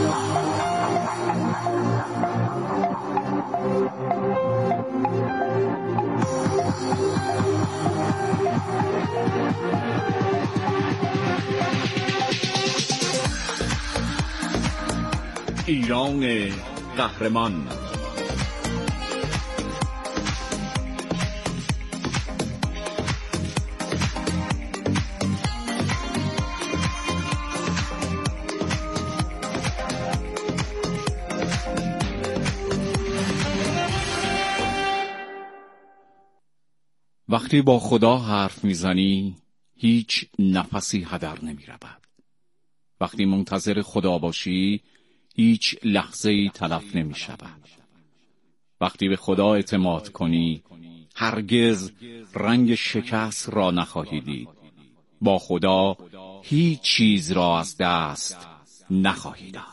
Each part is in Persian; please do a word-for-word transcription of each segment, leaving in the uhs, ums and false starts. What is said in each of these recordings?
ایران قهرمان. وقتی با خدا حرف میزنی هیچ نفسی هدر نمی رود. وقتی منتظر خدا باشی هیچ لحظه‌ای تلف نمی شود. وقتی به خدا اعتماد کنی هرگز رنگ شکست را نخواهی دید. با خدا هیچ چیز را از دست نخواهی داد.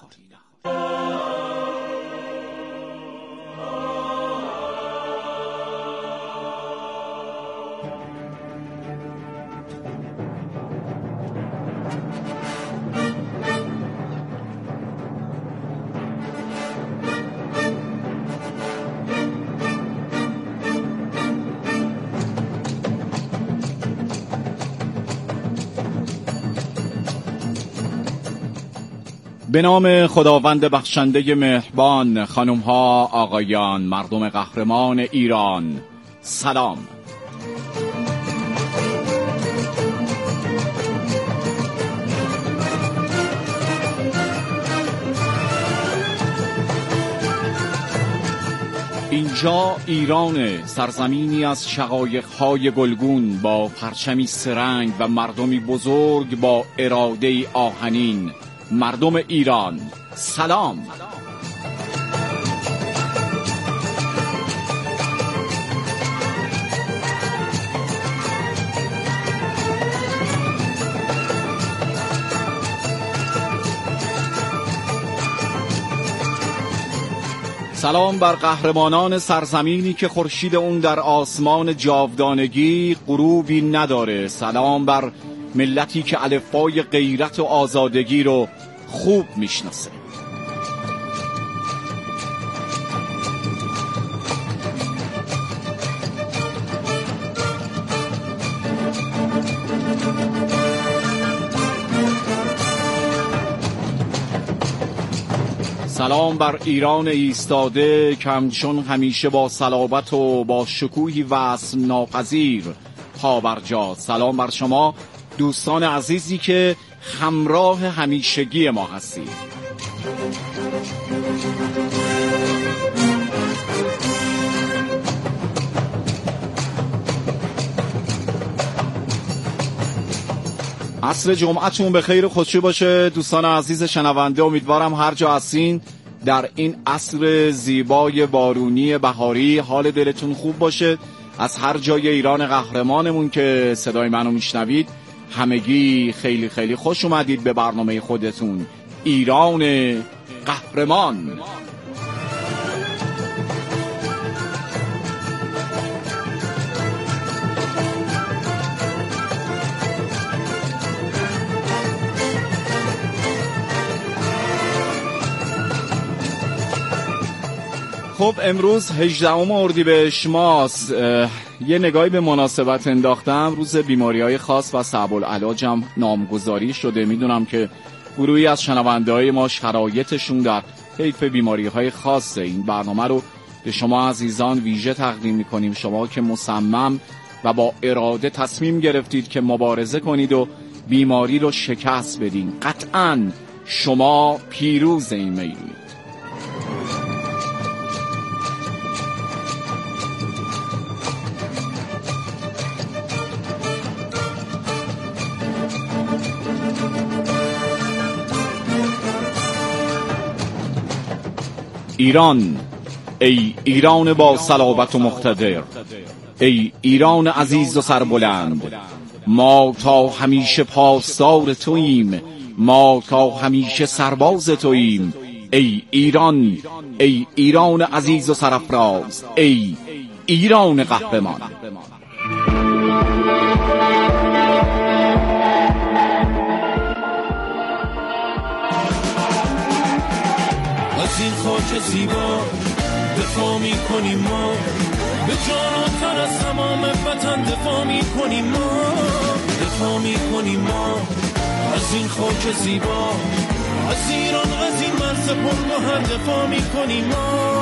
به نام خداوند بخشنده مهربان، خانم‌ها، آقایان، مردم قهرمان ایران، سلام. اینجا ایران، سرزمینی از شقایق‌های گلگون با پرچمی سرنگ و مردمی بزرگ با اراده‌ای آهنین. مردم ایران، سلام. سلام بر قهرمانان سرزمینی که خورشید اون در آسمان جاودانگی غروبی نداره. سلام بر ملتی که الفبای غیرت و آزادگی رو خوب میشناسه. سلام بر ایران ایستاده که همچون همیشه با صلابت و با شکوهی وصف ناپذیر پا برجاست. سلام بر شما دوستان عزیزی که همراه همیشگی ما هستید. عصر جمعتون به خیر و خوشی باشه دوستان عزیز شنونده. امیدوارم هر جا هستین در این عصر زیبای بارونی بهاری حال دلتون خوب باشه. از هر جای ایران قهرمانمون که صدای منو میشنوید همگی خیلی خیلی خوش اومدید به برنامه خودتون ایران قهرمان. خب امروز هجدهم اردیبهشت ماست. یه نگاهی به مناسبت انداختم. روز بیماری‌های خاص و صعب العلاج هم نامگذاری شده. میدونم که گروهی از شنونده‌های ما شرایطشون در حیف بیماری‌های خاصه. این برنامه رو به شما عزیزان ویژه تقدیم می‌کنیم. شما که مصمم و با اراده تصمیم گرفتید که مبارزه کنید و بیماری رو شکست بدین. قطعاً شما پیروز این میدونید. ایران، ای ایران با صلابت و مقتدر، ای ایران عزیز و سربلند، ما تا همیشه پاسدار توییم، ما تا همیشه سرباز توییم. ای ایران، ای ایران عزیز و سرافراز، ای ایران قهرمان. از این خاک زیبا دفاع میکنیم ما، به جان و تن از تمام وطن دفاع میکنیم ما، دفاع میکنیم ما از این خاک زیبا، از ایران از این مرز پرگوهر دفاع میکنیم ما.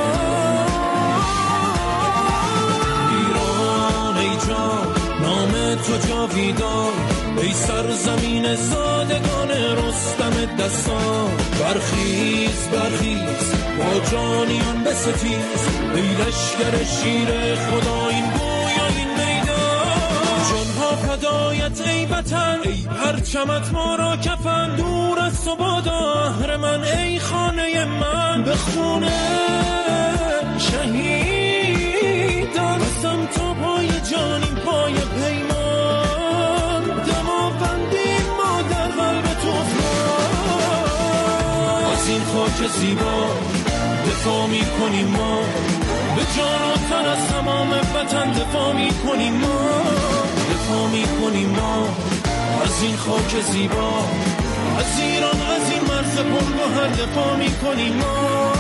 ایران ای جان نام تو جاویدان، ای سرزمین زادگان رستم دستان، برخیز برخیز با جانیان بستیز، ای لشکر شیر خدا این گویا این میدان، جانها فدایت ای وطن، ای پرچمت ما را کفن، دور از تو بادا اهرمن، ای خانه من به خونه شهیدان، بستم تا پای جانیم پای پیمان، دماوندیم ما در قلب طوفان، از این خاک زیبا دفاع میکنیم ما، به جان و تن از تمام وطن دفاع میکنیم ما، دفاع میکنیم ما از این خاک زیبا، از ایران از این مرز پرگوهر دفاع میکنیم ما.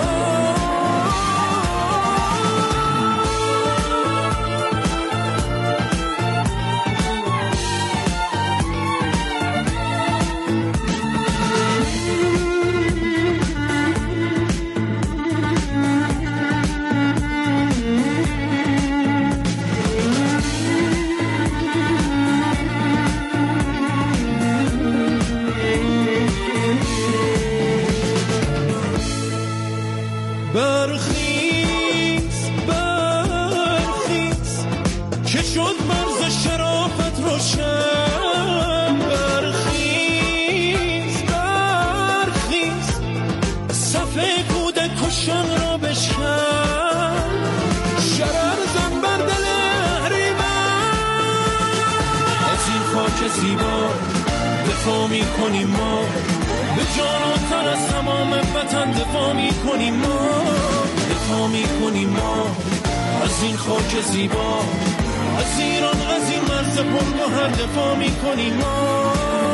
برخیز برخیز که شد مرز شرافت روشن، برخیز برخیز صف گود کشان را بشکن، شرر زن بر دل اهریمن، از این خاک زیبا دفاع میکنیم ما، به جان و تن از تمام وطن دفاع میکنیم ما، دفاع میکنیم ما از این خاک زیبا، از ایران از این مرز پرگوهر دفاع میکنیم ما.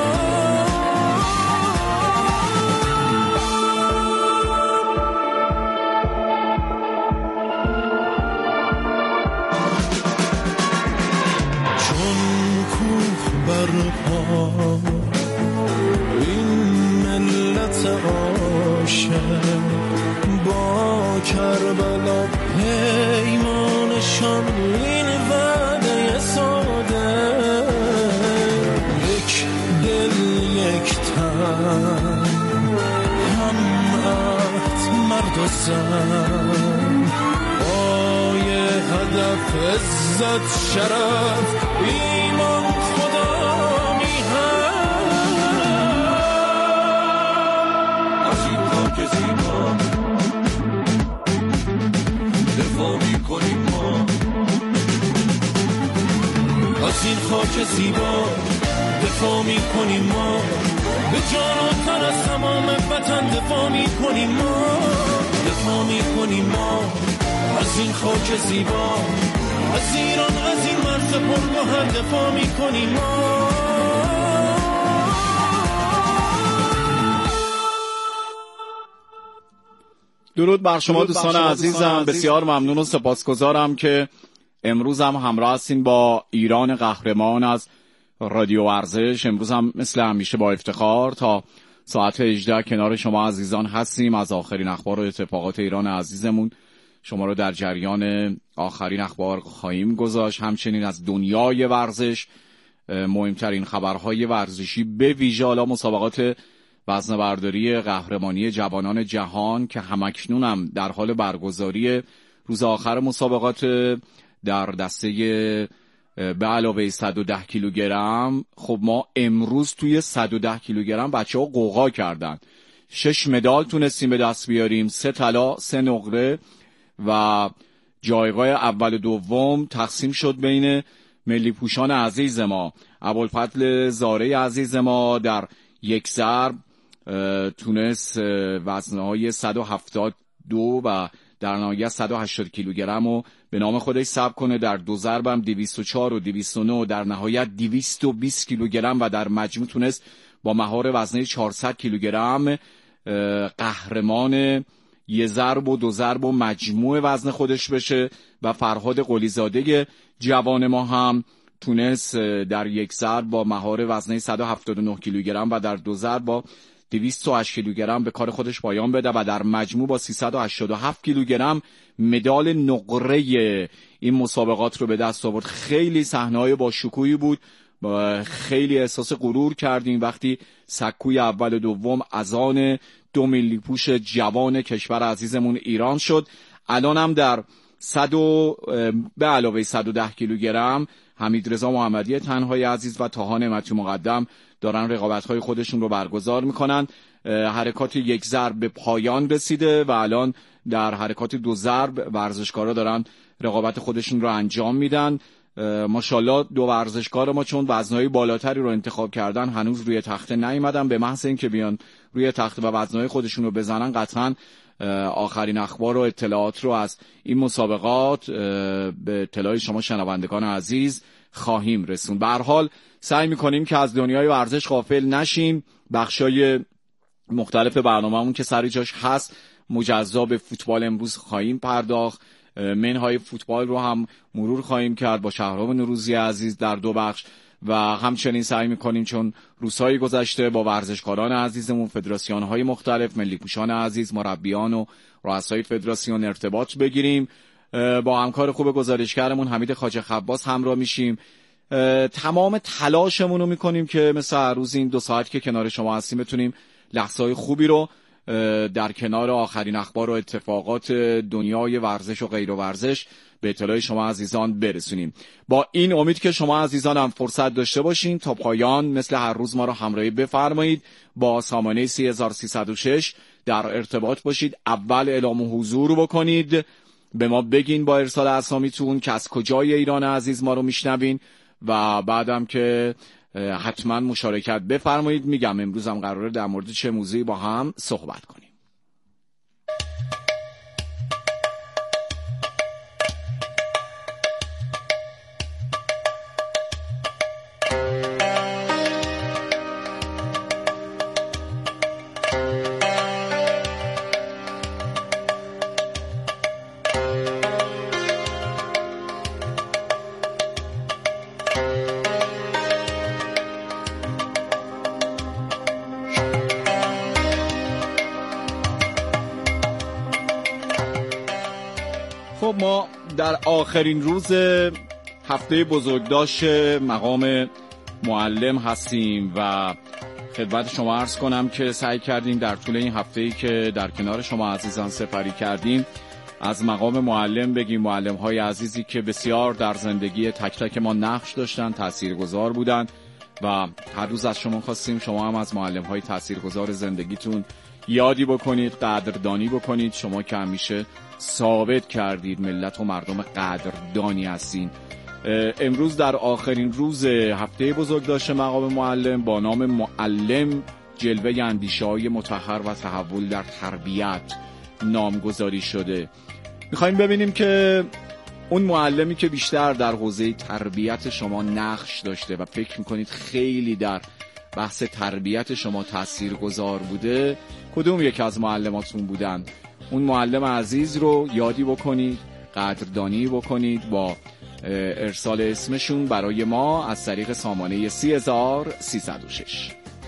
چون کوه برپا عاشق با کربلا پیمانشان، این وعده ساده یک دل یک تن، هم عهد مرد و زن، پای هدف عزت شرف ایمان خدا که زیبا دفاع میکنیم ما، از این خاک زیبا دفاع میکنیم ما، به جان و تن از تمام وطن دفاع میکنیم ما، دفاع میکنیم ما از این خاک زیبا، از ایران از این مرز پرگوهر دفاع میکنیم ما. درود بر شما دوستان عزیزم، بسیار ممنون و سپاسگزارم که امروز هم همراه هستین با ایران قهرمان از رادیو ورزش. امروز هم مثل همیشه با افتخار تا ساعت هجده کنار شما عزیزان هستیم. از آخرین اخبار و اتفاقات ایران عزیزمون شما رو در جریان آخرین اخبار خواهیم گذاشت، همچنین از دنیای ورزش مهمترین خبرهای ورزشی، به ویژه حالا مسابقات وزنه‌برداری قهرمانی جوانان جهان که همکنون هم در حال برگزاری روز آخر مسابقات در دسته به علاوه صد و ده کیلوگرم. خب ما امروز توی صد و ده کیلوگرم بچه‌ها قوقا کردن، شش مدال تونستیم به دست بیاریم، سه طلا سه نقره و جایگاه اول و دوم تقسیم شد بین ملی پوشان عزیز ما. ابوالفضل زاره عزیز ما در یک ضرب تونست وزنهای صد و هفتاد و دو و در نهایت صد و هشتاد کیلوگرم رو به نام خودش ثبت کنه. در دو ضرب هم دویست و چهار و دویست و نه و در نهایت دویست و بیست کیلوگرم و در مجموع تونست با مهار وزنه چهارصد کیلوگرم قهرمان یه ضرب و دو ضرب و مجموع وزن خودش بشه و فرهاد قلیزاده جوان ما هم تونست در یک ضرب با مهار وزنه صد و هفتاد و نه کیلوگرم و در دو ضرب با دویست و هشت کیلوگرم به کار خودش پایان بده و در مجموع با سیصد و هشتاد و هفت کیلوگرم مدال نقره این مسابقات رو به دست آورد. خیلی صحنه‌های با شکوهی بود، خیلی احساس غرور کردیم وقتی سکوی اول و دوم از آن دو ملی پوش جوان کشور عزیزمون ایران شد. الان هم در صد و به علاوه صد و ده کیلوگرم حمیدرضا محمدی تنهای عزیز و طاها نعمتی مقدم دارن رقابت‌های خودشون رو برگزار میکنن. حرکات یک ضرب به پایان رسیده و الان در حرکات دو ضرب ورزشکارا دارن رقابت خودشون رو انجام میدن. ماشاءالله دو ورزشکار ما چون وزنهای بالاتری رو انتخاب کردن هنوز روی تخته نیومدن، به محض اینکه بیان روی تخته و وزنهای خودشون رو بزنن قطعاً آخرین اخبار و اطلاعات رو از این مسابقات به اطلاع شما شنوندگان عزیز خواهیم رسون. به هر حال سعی میکنیم که از دنیای ورزش غافل نشیم. بخشای مختلف برنامه‌مون که سر جاش هست مجزا به فوتبال امروز خواهیم پرداخت، منهای فوتبال رو هم مرور خواهیم کرد با شهرام نوروزی عزیز در دو بخش و همچنین سعی میکنیم چون روزهای گذشته با ورزشکاران عزیزمون، فدراسیون‌های مختلف، ملی پوشان عزیز، مربیان و رؤسای فدراسیون ارتباط بگیریم. با همکار خوب گزارشگرمون حمید خواجه خباس همراه میشیم. تمام تلاشمون رو میکنیم که مثل هر روز این دو ساعت که کنار شما هستیم بتونیم لحظه‌های خوبی رو در کنار آخرین اخبار و اتفاقات دنیای ورزش و غیر ورزش به اطلاع شما عزیزان برسونیم. با این امید که شما عزیزان هم فرصت داشته باشین تا پایان مثل هر روز ما رو همراهی بفرمایید. با سامانه سه هزار و سیصد و شش در ارتباط باشید. اول اعلام حضور بکنید، به ما بگین با ارسال اسامیتون که از کجای ایران عزیز ما رو میشنوین و بعدم که حتما مشارکت بفرمایید. میگم امروز هم قراره در مورد چه موضوعی با هم صحبت کنیم. خب ما در آخرین روز هفته بزرگداشت مقام معلم هستیم و خدمت شما عرض کنم که سعی کردیم در طول این هفته‌ای که در کنار شما عزیزان سپری کردیم از مقام معلم بگیم، معلم‌های عزیزی که بسیار در زندگی تک تک ما نقش داشتن، تاثیرگذار بودن و هر روز از شما خواستیم شما هم از معلم‌های تاثیرگذار زندگیتون یادی بکنید، قدردانی بکنید. شما که همیشه ثابت کردید ملت و مردم قدردانی هستین. امروز در آخرین روز هفته بزرگداشت مقام معلم با نام معلم جلوه اندیشه‌های مطهر و تحول در تربیت نامگذاری شده. میخوایم ببینیم که اون معلمی که بیشتر در حوزه تربیت شما نقش داشته و فکر میکنید خیلی در بحث تربیت شما تاثیرگذار بوده کدوم یک از معلماتون بودن. اون معلم عزیز رو یادی بکنید، قدردانی بکنید با ارسال اسمشون برای ما از طریق سامانه سه هزار و سیصد و شش.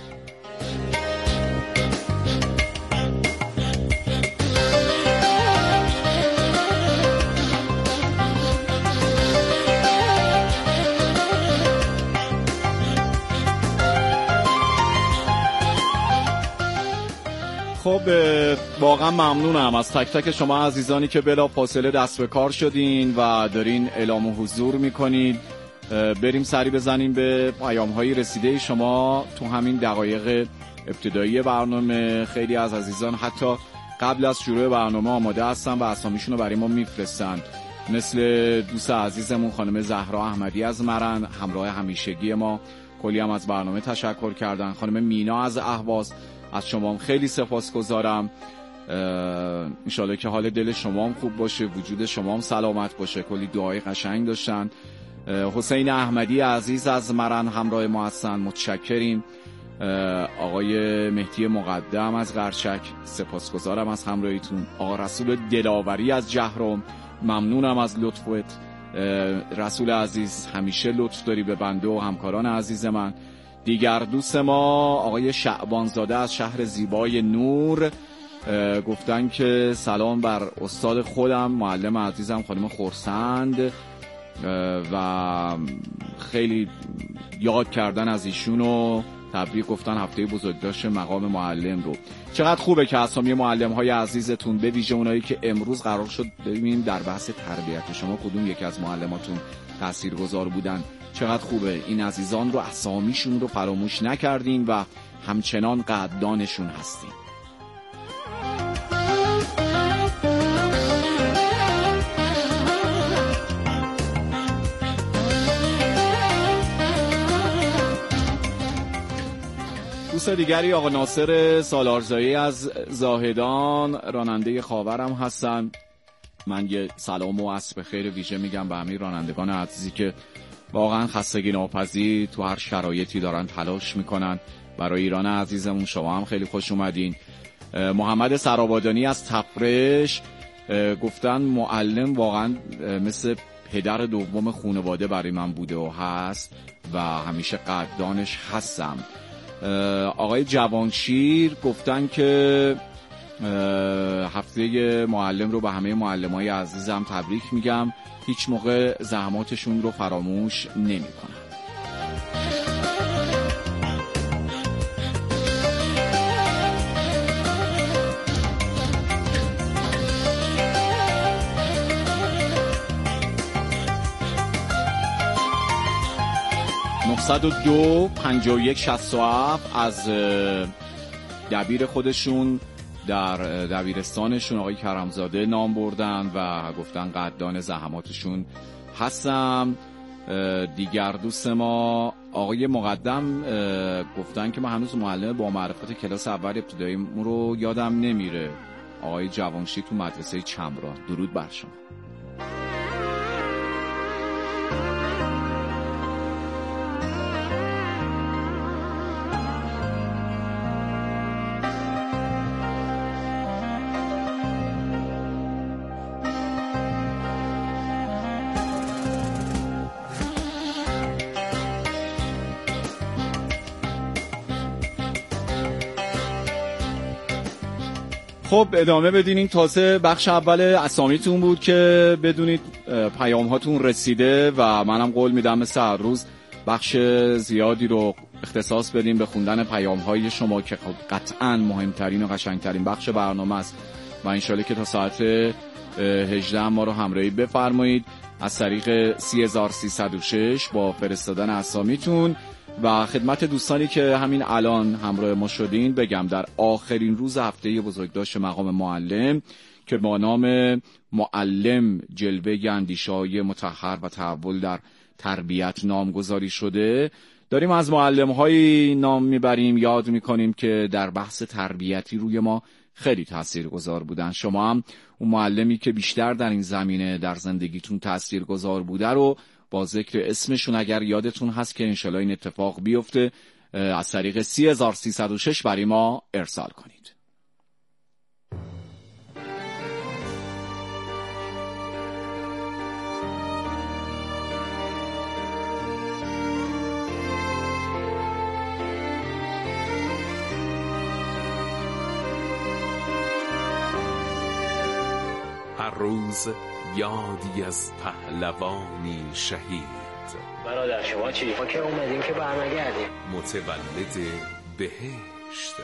خب واقعا ممنونم از تک تک شما عزیزانی که بلا فاصله دست به کار شدین و دارین اعلام حضور میکنید. بریم سری بزنیم به پیام‌های رسیده شما تو همین دقایق ابتدایی برنامه. خیلی از عزیزان حتی قبل از شروع برنامه آماده هستن و اسامیشون رو برای ما میفرستن، مثل دوست عزیزمون خانم زهرا احمدی از مرن، همراه همیشگی ما. کلی هم از برنامه تشکر کردن. خانم مینا از اهواز، از شما هم خیلی سپاسگزارم. انشالله که حال دل شما هم خوب باشه، وجود شما هم سلامت باشه. کلی دعای قشنگ داشتن. حسین احمدی عزیز از مرن همراه ما هستن، متشکریم. آقای مهدی مقدم از قرچک سپاسگزارم از همراهیتون. آقا رسول دلاوری از جهرم ممنونم از لطفت. رسول عزیز همیشه لطف داری به بنده و همکاران عزیز من. دیگر دوست ما آقای شعبانزاده از شهر زیبای نور گفتن که سلام بر استاد خودم معلم عزیزم خانم خورسند و خیلی یاد کردن از ایشون و تبریک گفتن هفته بزرگداشت مقام معلم رو. چقدر خوبه که اسامی معلم‌های عزیزتون به ویژه اونایی که امروز قرار شد ببینیم در بحث تربیت شما کدوم یکی از معلماتون تاثیرگذار بودن. چقدر خوبه این عزیزان رو اسامیشون رو فراموش نکردین و همچنان قدردانشون هستین. دوست دیگری آقا ناصر سالارزایی از زاهدان راننده خاورم هستن. من یه سلام و عصر بخیر ویژه میگم به همه رانندگان عزیزی که واقعا خستگی ناپذیر تو هر شرایطی دارن تلاش میکنن برای ایران عزیزمون. شما هم خیلی خوش اومدین. محمد سرآبادانی از تفرش گفتن معلم واقعا مثل پدر دوم خانواده برای من بوده و هست و همیشه قدردانش هستم. آقای جوانشیر گفتن که هفته معلم رو به همه معلمای عزیزم تبریک میگم، هیچ موقع زحماتشون رو فراموش نمی‌کنم. نهصد و دو پنجاه و یک شصت و هفت از دبیر خودشون در دبیرستانشون آقای کرمزاده نام بردن و گفتن قدردان زحماتشون هستم. دیگر دوست ما آقای مقدم گفتن که من هنوز معلم با معرفت کلاس اول ابتدایی رو یادم نمیره. آقای جوانشی تو مدرسه چمرا. درود بر شما. خب ادامه بدین. این تازه بخش اول اسامیتون بود که بدونید پیام هاتون رسیده و منم قول میدم مثل هر روز بخش زیادی رو اختصاص بدیم به خوندن پیام های شما که قطعا مهمترین و قشنگترین بخش برنامه است و انشالله که تا ساعت هجده ما رو همراهی بفرمایید از طریق سه هزار و سیصد و شش با فرستادن اسامیتون. و خدمت دوستانی که همین الان همراه ما شدین بگم در آخرین روز هفته بزرگداشت مقام معلم که با نام معلم جلوه اندیشه‌های مطهر و تحول در تربیت نامگذاری شده، داریم از معلم‌های نام میبریم، یاد میکنیم که در بحث تربیتی روی ما خیلی تاثیرگذار بودن. شما هم اون معلمی که بیشتر در این زمینه در زندگیتون تاثیرگذار بوده رو با ذکر اسمشون اگر یادتون هست که انشالله این اتفاق بیفته از طریق سه هزار و سیصد و شش برای ما ارسال کنید. هر روز یادی از پهلوانی شهید. برادر شما چی؟ ما که اومدیم که برنگردیم. متولد بهشت.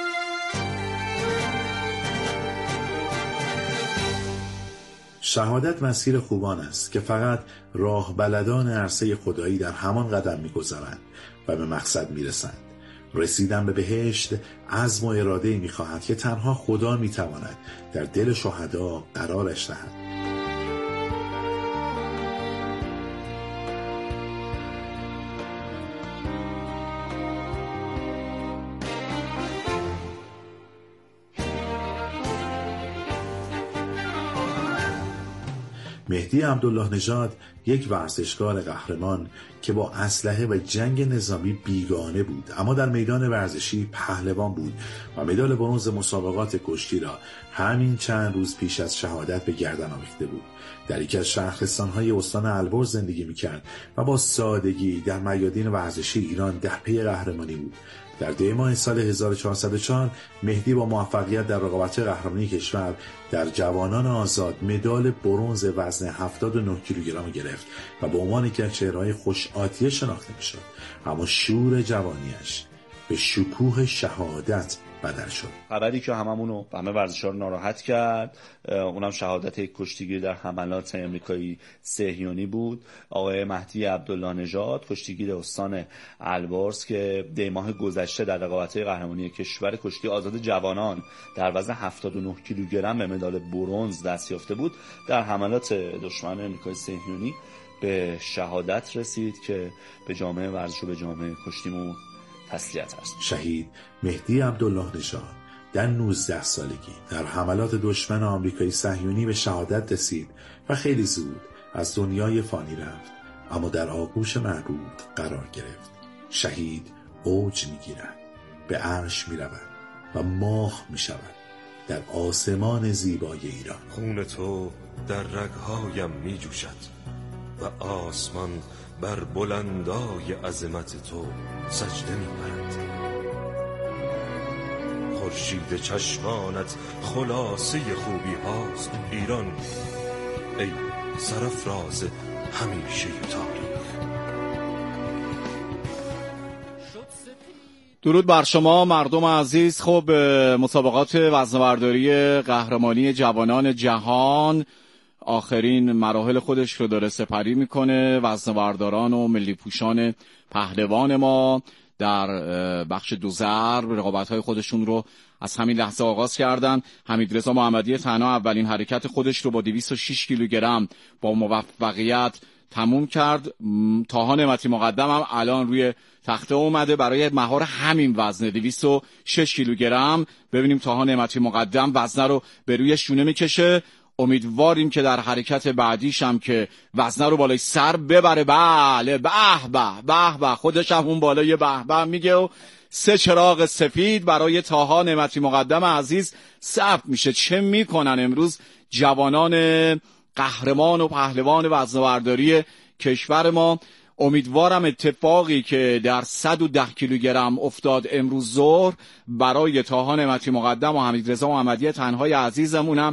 شهادت مسیر خوبان است که فقط راه بلدان عرصه خدایی در همان قدم می‌گذارند و به مقصد می‌رسند. رسیدن به بهشت عزم و اراده می‌خواهد که تنها خدا می‌تواند در دل شهدا قرارش دهد. مهدی عبدالله نژاد یک ورزشکار قهرمان که با اسلحه و جنگ نظامی بیگانه بود، اما در میدان ورزشی پهلوان بود و مدال برنز مسابقات کشتی را همین چند روز پیش از شهادت به گردن آویخته بود. در یکی از شهرستان‌های استان البرز زندگی می‌کرد و با سادگی در میادین ورزشی ایران در پی قهرمانی بود. در دی ماه سال هزار و چهارصد و چهار مهدی با موفقیت در رقابت قهرمانی کشور در جوانان آزاد مدال برنز وزن هفتاد و نه کیلوگرم گرفت و به عنوان یکی از چهره‌های خوش آتیه شناخته می‌شد. اما شور جوانیش به شکوه شهادت بدل شد. خبری که هممونو و همه ورزشکارا ناراحت کرد، اونم شهادت یک کشتیگیر در حملات آمریکایی صهیونی بود، آقای مهدی عبدالله نژاد، کشتیگیر استان البرز که دی ماه گذشته در رقابت‌های قهرمانی کشور کشتی آزاد جوانان در وزن هفتاد و نه کیلوگرم به مدال برنز دست یافته بود، در حملات دشمن آمریکایی صهیونی به شهادت رسید که به جامعه ورزش و به جامعه کشتیمون تسلیت است. شهید مهدی عبدالله نژاد در نوزده سالگی در حملات دشمن آمریکایی صهیونی به شهادت رسید و خیلی زود از دنیای فانی رفت، اما در آغوش معبود قرار گرفت. شهید اوج میگیرد، به عرش میرود و ماه میشود در آسمان زیبای ایران. خون تو در رگهایم میجوشد و آسمان بر بلندای عظمت تو سجده می‌کند. خورشید چشمانت خلاصه خوبی هاست ایران، ای سرافراز همیشه تاریخ. درود بر شما مردم عزیز. خب مسابقات وزنه‌برداری قهرمانی جوانان جهان آخرین مراحل خودش رو داره سپری میکنه. وزنه‌برداران و ملی پوشان پهلوان ما در بخش دو ضرب رقابت‌های خودشون رو از همین لحظه آغاز کردن. حمیدرضا محمدی تنها اولین حرکت خودش رو با دویست و شش کیلوگرم با موفقیت تموم کرد. طاها نعمتی مقدم هم الان روی تخته اومده برای مهار همین وزن دویست و شش کیلوگرم. ببینیم طاها نعمتی مقدم وزن رو به روی شونه میکشه. امیدواریم که در حرکت بعدیش هم که وزنه رو بالای سر ببره. بله به به به به، خودش هم اون بالای به به میگه و سه چراغ سفید برای طاها نعمتی مقدم عزیز ثبت میشه. چه میکنن امروز جوانان قهرمان و پهلوان وزنه‌برداری کشور ما. امیدوارم اتفاقی که در صد و ده کیلوگرم افتاد امروز ظهر برای طاها نعمتی مقدم و حمیدرضا محمدی تنهای عزیزمونم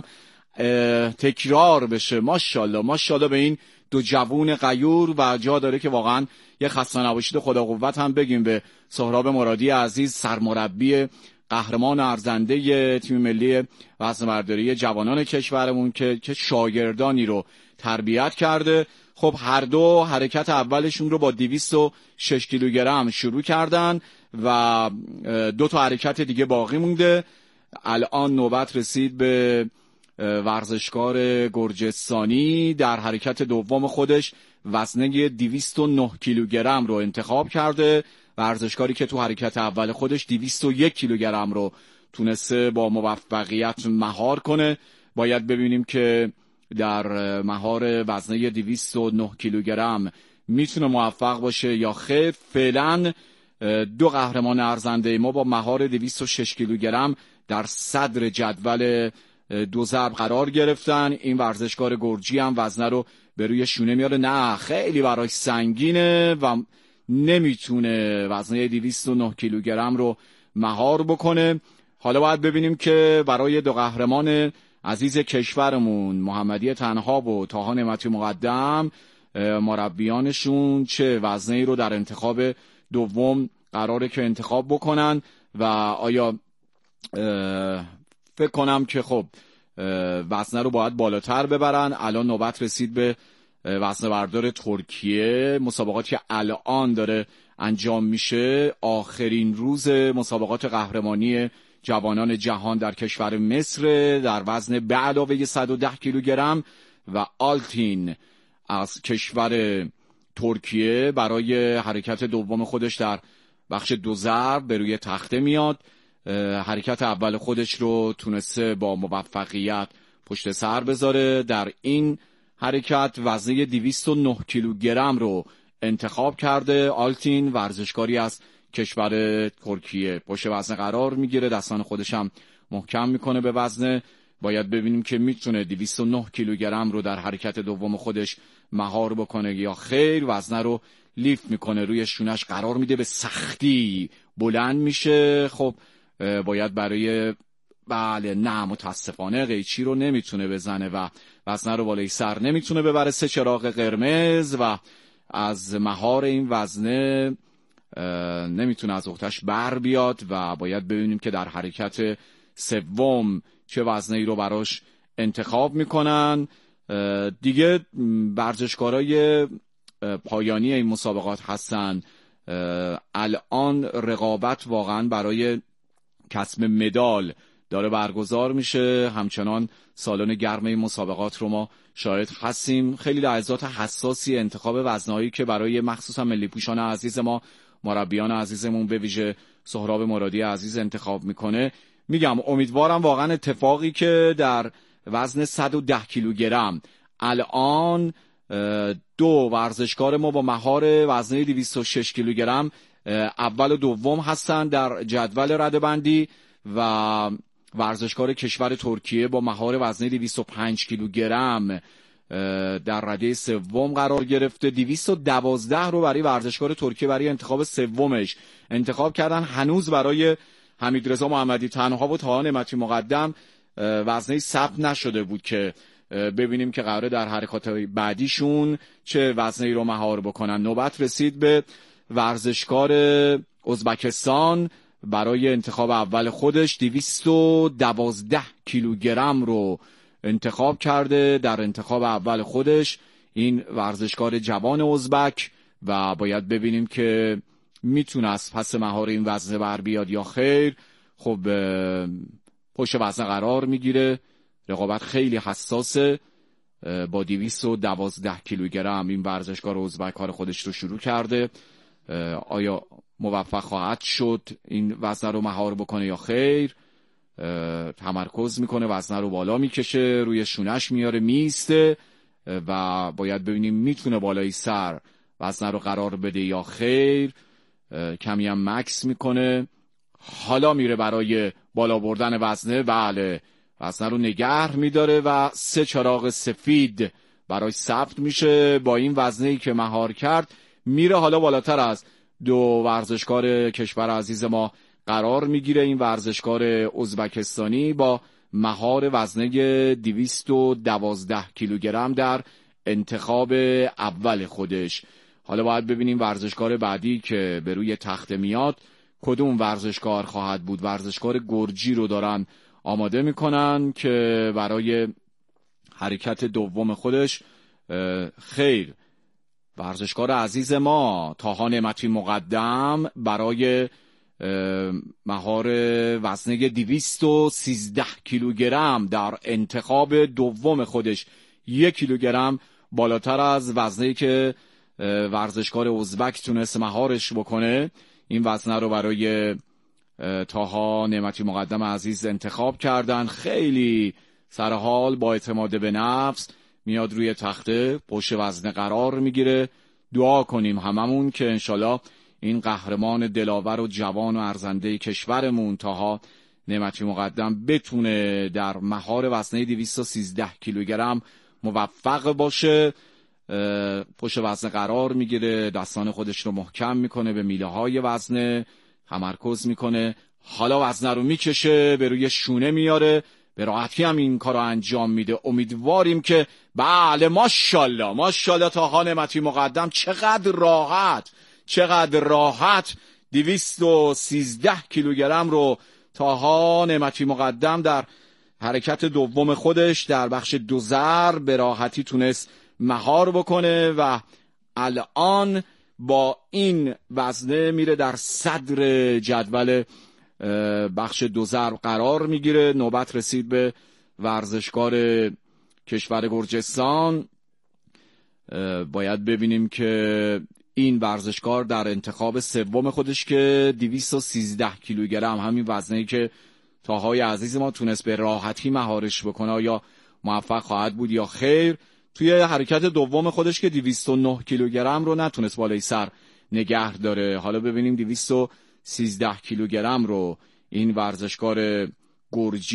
تکرار بشه. ماشاءالله ماشاءالله به این دو جوون غیور و جا داره که واقعا یه خسته نباشید خدا قوت هم بگیم به سهراب مرادی عزیز، سرمربی قهرمان ارزنده تیم ملی وزنه‌برداری جوانان کشورمون که که شاگردانی رو تربیت کرده. خب هر دو حرکت اولشون رو با دویست و شش کیلوگرم شروع کردن و دو تا حرکت دیگه باقی مونده. الان نوبت رسید به ورزشکار گرجستانی در حرکت دوم خودش وزنه دویست و نه کیلوگرم رو انتخاب کرده. ورزشکاری که تو حرکت اول خودش دویست و یک کیلوگرم رو تونسته با موفقیت مهار کنه. باید ببینیم که در مهار وزنه دویست و نه کیلوگرم میتونه موفق باشه یا خیر. فعلا دو قهرمان ارزنده ما با مهار دویست و شش کیلوگرم در صدر جدول دو ضرب قرار گرفتن. این ورزشکار گرجی هم وزنه رو به روی شونه میاره، نه خیلی براش سنگینه و نمیتونه وزنه دویست و نه کیلوگرم رو مهار بکنه. حالا باید ببینیم که برای دو قهرمان عزیز کشورمون محمدی تنها و طاها نعمتی مقدم مربیانشون چه وزنه‌ای رو در انتخاب دوم قراره که انتخاب بکنن و آیا فکر کنم که خب وزنه رو باید بالاتر ببرن. الان نوبت رسید به وزنه بردار ترکیه، مسابقاتی که الان داره انجام میشه. آخرین روز مسابقات قهرمانی جوانان جهان در کشور مصر در وزن به علاوه صد و ده کیلوگرم و آلتین از کشور ترکیه برای حرکت دوم خودش در بخش دو ضرب به روی تخته میاد. حرکت اول خودش رو تونسته با موفقیت پشت سر بذاره. در این حرکت وزنه دویست و نه کیلوگرم رو انتخاب کرده. آلتین ورزشکاری از کشور ترکیه پشت وزنه قرار میگیره، دستان خودش هم محکم میکنه به وزنه. باید ببینیم که میتونه دویست و نه کیلوگرم رو در حرکت دوم خودش مهار بکنه یا خیر. وزنه رو لیفت میکنه، روی شونش قرار میده، به سختی بلند میشه. خب باید برای بله نه متاسفانه قیچی رو نمیتونه بزنه و وزنه رو بالای سر نمیتونه ببره. سه چراغ قرمز و از مهار این وزنه نمیتونه از اختش بر بیاد و باید ببینیم که در حرکت سوم چه وزنه‌ای رو براش انتخاب میکنن. دیگه ورزشکارای پایانی این مسابقات هستن. الان رقابت واقعا برای کسب مدال داره برگزار میشه. همچنان سالن گرم این مسابقات رو ما شاهد هستیم. خیلی لحظات حساسی انتخاب وزنهایی که برای مخصوصا ملی پوشان عزیز ما، مربیان عزیزمون به ویژه سهراب مرادی عزیز انتخاب میکنه. میگم امیدوارم واقعا اتفاقی که در وزن صد و ده کیلوگرم الان دو ورزشکار ما با مهار وزنه دویست و شش کیلوگرم اول و دوم هستن در جدول رده‌بندی و ورزشکار کشور ترکیه با مهار وزنه دویست و پنج کیلوگرم در رده سوم قرار گرفته. دویست و دوازده رو برای ورزشکار ترکیه برای انتخاب سومش انتخاب کردن. هنوز برای حمیدرضا محمدی تنها و طاها نعمتی مقدم وزنه ثبت نشده بود که ببینیم که قراره در حرکات بعدیشون چه وزنه‌ای رو مهار بکنن. نوبت رسید به ورزشکار ازبکستان برای انتخاب اول خودش. دویست و دوازده کیلوگرم رو انتخاب کرده در انتخاب اول خودش این ورزشکار جوان ازبک و باید ببینیم که میتونه از پس مهار این وزنه بر بیاد یا خیر. خب پشت وزنه قرار میگیره، رقابت خیلی حساسه. با دویست و دوازده کیلوگرم این ورزشکار ازبک کار خودش رو شروع کرده. آیا موفق خواهد شد این وزنه رو مهار بکنه یا خیر؟ تمرکز میکنه، وزنه رو بالا میکشه، روی شونش میاره، میسته و باید ببینیم میتونه بالای سر وزنه رو قرار بده یا خیر. کمی هم مکس میکنه، حالا میره برای بالا بردن وزنه. بله وزنه رو نگه میداره و سه چراغ سفید برای ثبت میشه. با این وزنه‌ای که مهار کرد میره حالا بالاتر از دو ورزشکار کشور عزیز ما قرار میگیره. این ورزشکار ازبکستانی با مهار وزنه دویست و دوازده کیلوگرم در انتخاب اول خودش. حالا باید ببینیم ورزشکار بعدی که به روی تخته میاد کدوم ورزشکار خواهد بود. ورزشکار گرجی رو دارن آماده میکنن که برای حرکت دوم خودش خیر. ورزشکار عزیز ما طاها نعمتی مقدم برای مهار وزنه دویست و سیزده کیلوگرم در انتخاب دوم خودش یک کیلوگرم بالاتر از وزنه‌ای که ورزشکار ازبک تونست مهارش بکنه. این وزنه رو برای طاها نعمتی مقدم عزیز انتخاب کردن. خیلی سرحال با اعتماد به نفس میاد روی تخته، پشت وزنه قرار میگیره. دعا کنیم هممون که انشالله این قهرمان دلاور و جوان و ارزنده کشورمون طاها نعمتی مقدم بتونه در مهار وزنه دویست و سیزده کیلوگرم موفق باشه. پشت وزنه قرار میگیره، دستان خودش رو محکم میکنه، به میله های وزنه تمرکز میکنه. حالا وزنه رو میکشه، به روی شونه میاره، به راحتی هم این کار رو انجام میده. امیدواریم که بله ماشاءالله ماشاءالله طاها نعمتی مقدم چقدر راحت چقدر راحت دویست و سیزده کیلوگرم رو طاها نعمتی مقدم در حرکت دوم خودش در بخش دوزر به راحتی تونست مهار بکنه و الان با این وزنه میره در صدر جدول بخش دوزر قرار میگیره. نوبت رسید به ورزشکار کشور گرجستان. باید ببینیم که این ورزشکار در انتخاب سوم خودش که دویست و سیزده کیلوگرم، همین وزنه‌ای که طاهای عزیز ما تونست به راحتی مهارش بکنه، یا موفق خواهد بود یا خیر. توی حرکت دوم خودش که دویست و نه کیلوگرم رو نتونست بالای سر نگه داره. حالا ببینیم دویست و سیزده کیلوگرم رو این ورزشکار گرجی